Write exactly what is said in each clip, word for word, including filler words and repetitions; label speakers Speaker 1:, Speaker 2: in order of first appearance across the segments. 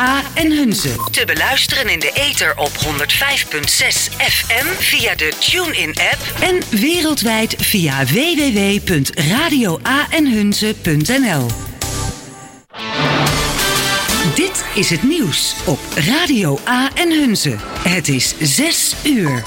Speaker 1: A en Hunze.
Speaker 2: Te beluisteren in de ether op honderd vijf komma zes F M via de TuneIn-app.
Speaker 1: En wereldwijd via w w w punt radio a en hunze punt n l. Dit is het nieuws op Radio A en Hunze. Het is zes uur.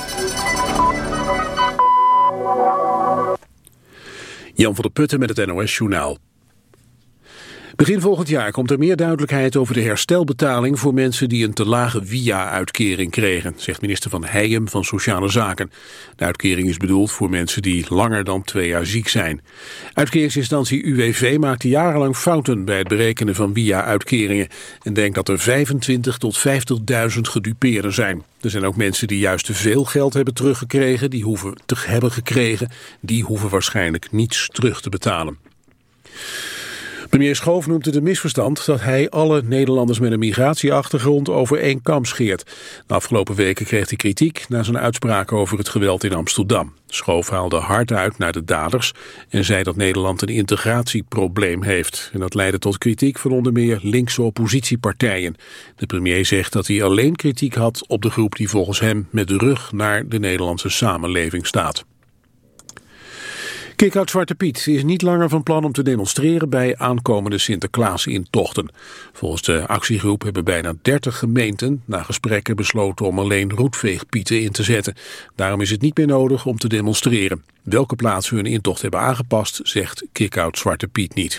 Speaker 3: Jan van der Putten met het N O S-journaal. Begin volgend jaar komt er meer duidelijkheid over de herstelbetaling voor mensen die een te lage W I A-uitkering kregen, zegt minister Van Heijem van Sociale Zaken. De uitkering is bedoeld voor mensen die langer dan twee jaar ziek zijn. Uitkeringsinstantie U W V maakte jarenlang fouten bij het berekenen van W I A-uitkeringen en denkt dat er vijfentwintig tot vijftigduizend gedupeerden zijn. Er zijn ook mensen die juist te veel geld hebben teruggekregen, die hoeven te hebben gekregen, die hoeven waarschijnlijk niets terug te betalen. Premier Schoof noemt het een misverstand dat hij alle Nederlanders met een migratieachtergrond over één kam scheert. De afgelopen weken kreeg hij kritiek na zijn uitspraken over het geweld in Amsterdam. Schoof haalde hard uit naar de daders en zei dat Nederland een integratieprobleem heeft. En dat leidde tot kritiek van onder meer linkse oppositiepartijen. De premier zegt dat hij alleen kritiek had op de groep die volgens hem met de rug naar de Nederlandse samenleving staat. Kick-out Zwarte Piet is niet langer van plan om te demonstreren bij aankomende Sinterklaas-intochten. Volgens de actiegroep hebben bijna dertig gemeenten na gesprekken besloten om alleen roetveegpieten in te zetten. Daarom is het niet meer nodig om te demonstreren. Welke plaatsen hun intocht hebben aangepast, zegt Kick-out Zwarte Piet niet.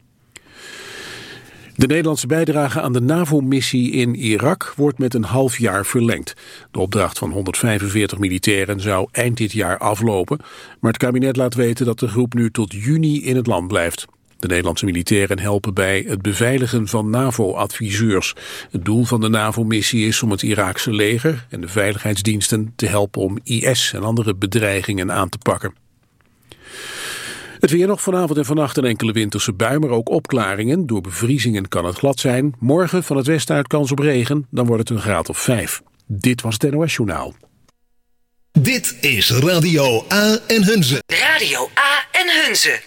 Speaker 3: De Nederlandse bijdrage aan de NAVO-missie in Irak wordt met een half jaar verlengd. De opdracht van honderdvijfenveertig militairen zou eind dit jaar aflopen, maar het kabinet laat weten dat de groep nu tot juni in het land blijft. De Nederlandse militairen helpen bij het beveiligen van NAVO-adviseurs. Het doel van de NAVO-missie is om het Iraakse leger en de veiligheidsdiensten te helpen om I S en andere bedreigingen aan te pakken. Het weer nog vanavond en vannacht een enkele winterse bui, maar ook opklaringen. Door bevriezingen kan het glad zijn. Morgen van het westen uit kans op regen, dan wordt het een graad of vijf. Dit was het N O S-journaal.
Speaker 4: Dit is Radio A en Hunze.
Speaker 2: Radio A en Hunze.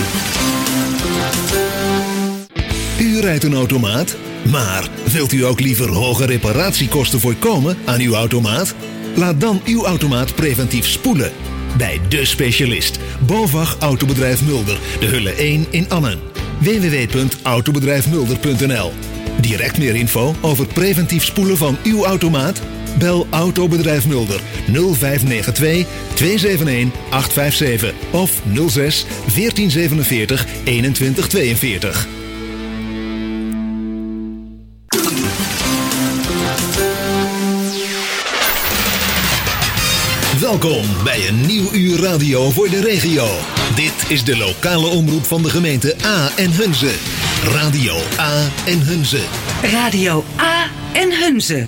Speaker 4: U rijdt een automaat, maar wilt u ook liever hoge reparatiekosten voorkomen aan uw automaat? Laat dan uw automaat preventief spoelen. Bij De Specialist, BOVAG Autobedrijf Mulder, de Hulle één in Annen. w w w punt autobedrijf mulder punt n l. Direct meer info over preventief spoelen van uw automaat? Bel Autobedrijf Mulder nul vijf negen twee twee zeven een acht vijf zeven of nul zes veertien zevenenveertig eenentwintig tweeënveertig. Welkom bij een nieuw uur radio voor de regio. Dit is de lokale omroep van de gemeente A en Hunze. Radio A en Hunze.
Speaker 1: Radio A en Hunze.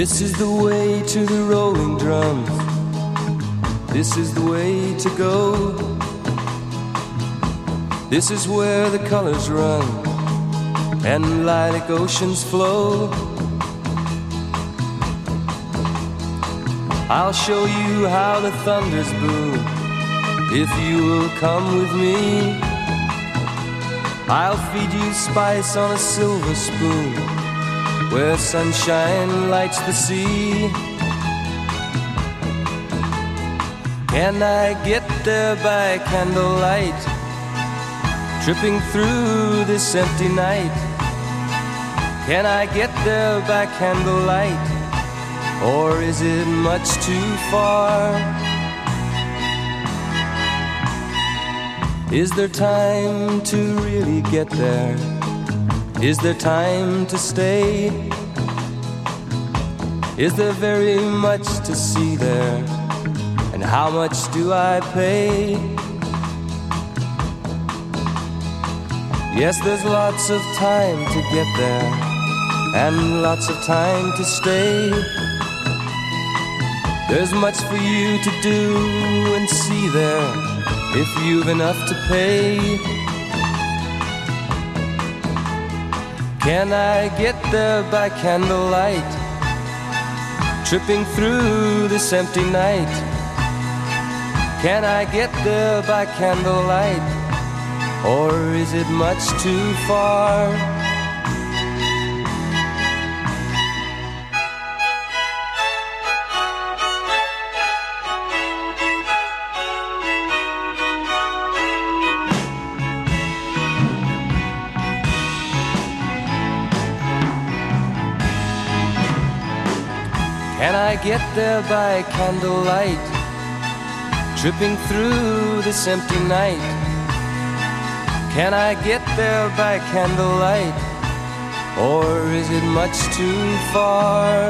Speaker 5: This is the way to the rolling drums. This is the way to go. This is where the colors run and lilac oceans flow. I'll show you how the thunders boom if you will come with me. I'll feed you spice on a silver spoon where sunshine lights the sea. Can I get there by candlelight, tripping through this empty night? Can I get there by candlelight, or is it much too far? Is there time to really get there? Is there time to stay? Is there very much to see there? And how much do I pay? Yes, there's lots of time to get there and lots of time to stay. There's much for you to do and see there if you've enough to pay. Can I get there by candlelight, tripping through this empty night? Can I get there by candlelight, or is it much too far? Can I get there by candlelight, tripping through this empty night? Can I get there by candlelight, or is it much too far?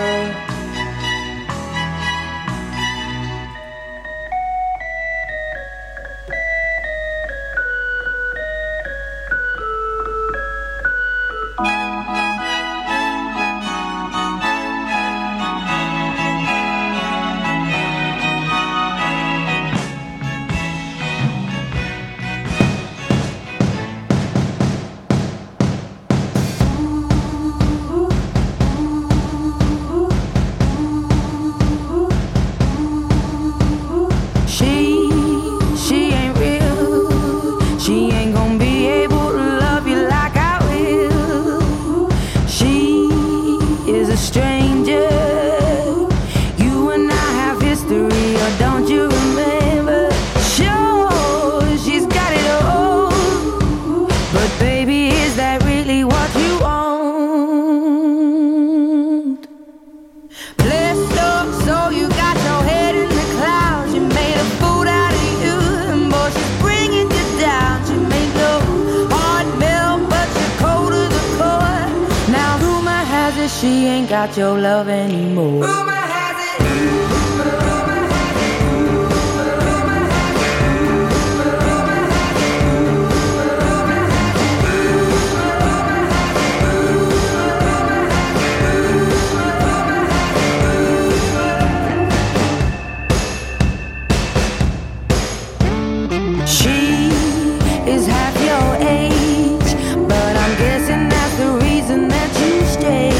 Speaker 6: She ain't got your love anymore. Rumor has it. Rumor has it. Rumor has it. Rumor has it. Rumor has it. She is half your age, but I'm guessing that's the reason that you stayed.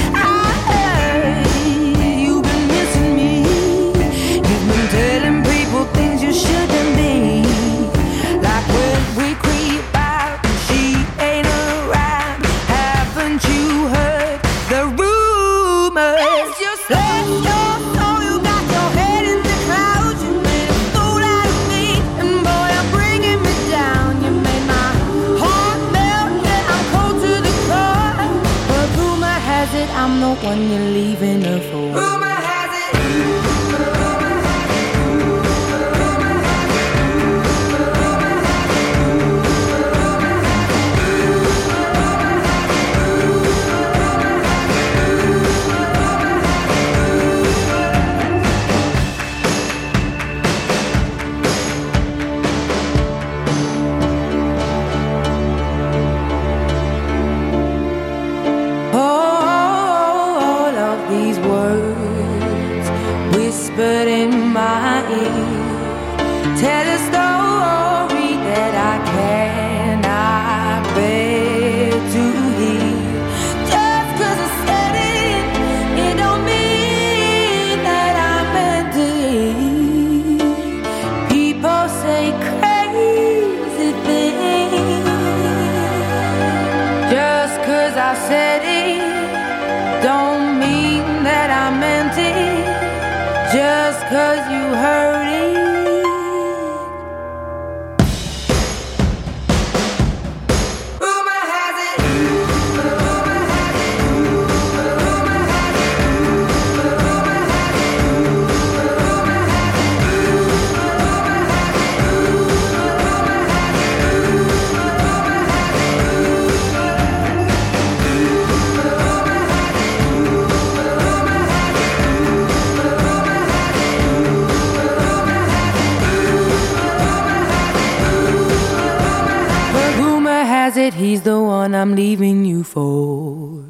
Speaker 6: I'm the one you're leaving her for. Rumor has it. Rumor has it. Rumor has it. Rumor has it. Rumor has whispered in my ear. Tell a story that I cannot bear to hear. Just 'cause I said it, it don't mean that I meant it. People say crazy things. Just 'cause I said it, don't mean that I meant it. Just 'cause you heard it. He's the one I'm leaving you for.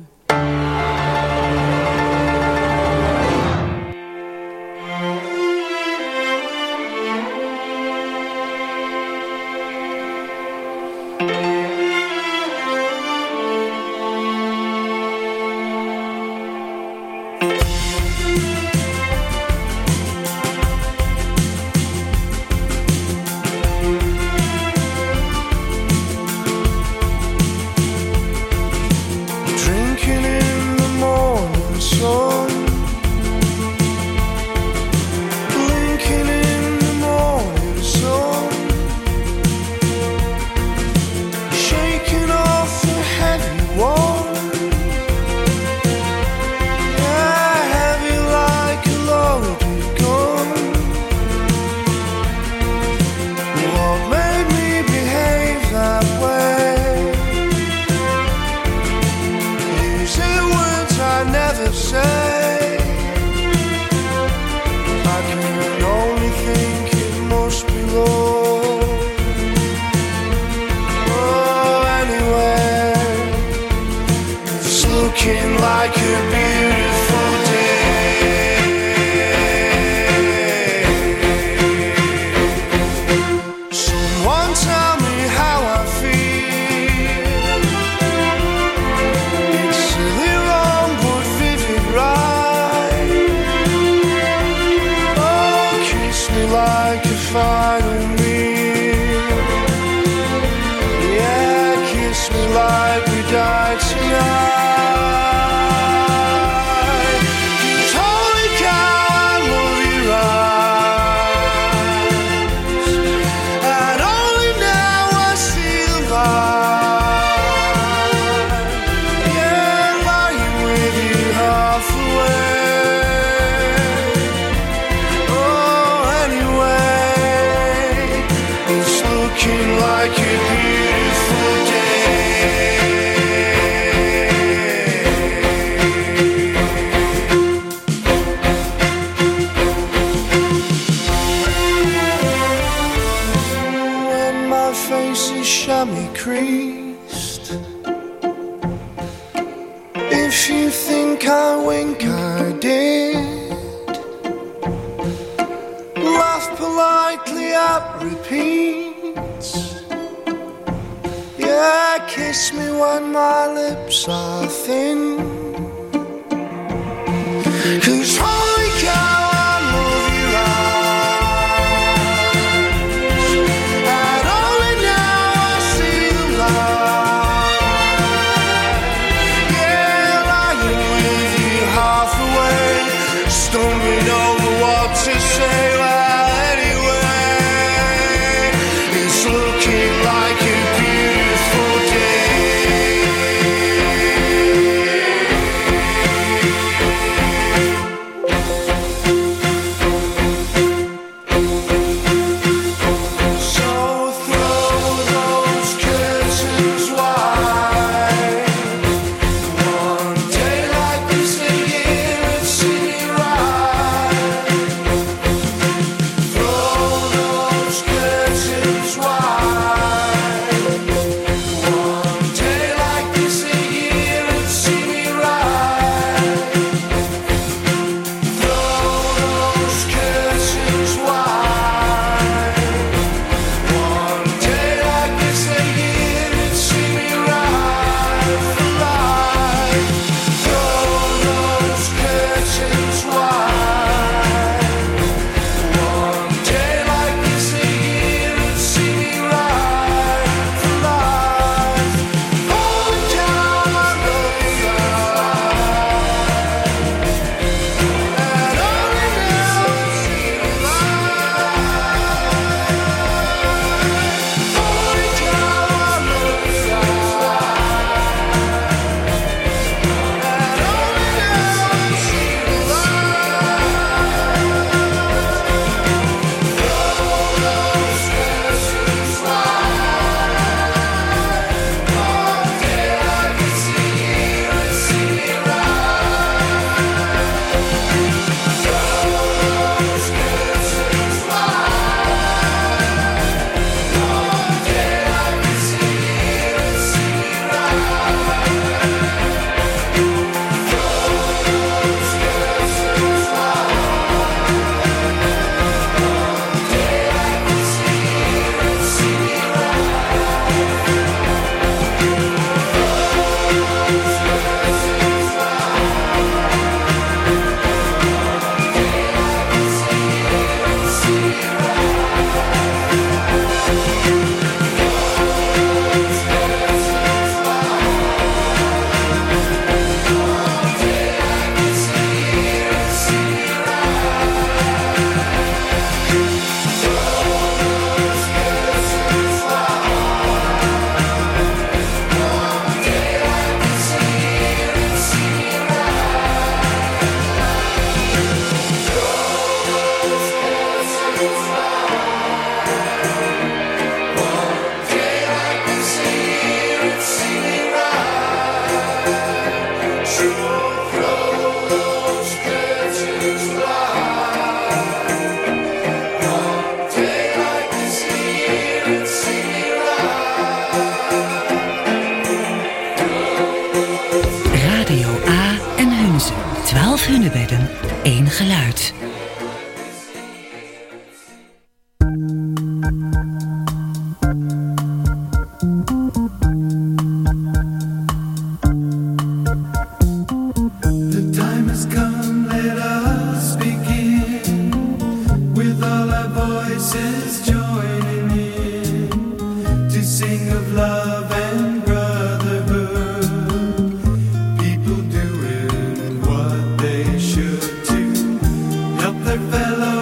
Speaker 7: voices joining in to sing of love and brotherhood. People doing what they should to help their fellow